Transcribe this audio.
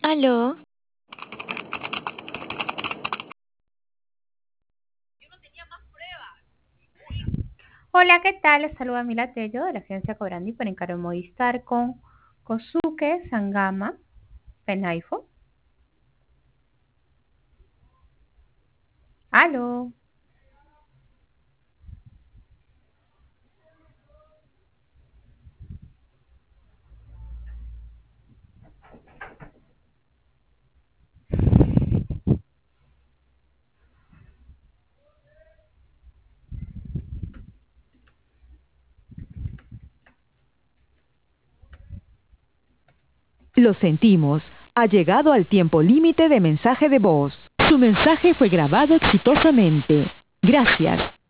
Aló, Hola, ¿qué tal? Les saluda Mila Tello de la agencia Cobrandi para encargo Movistar con Kosuke Sangama Penhaifo. Aló. Lo sentimos. Ha llegado al tiempo límite de mensaje de voz. Su mensaje fue grabado exitosamente. Gracias.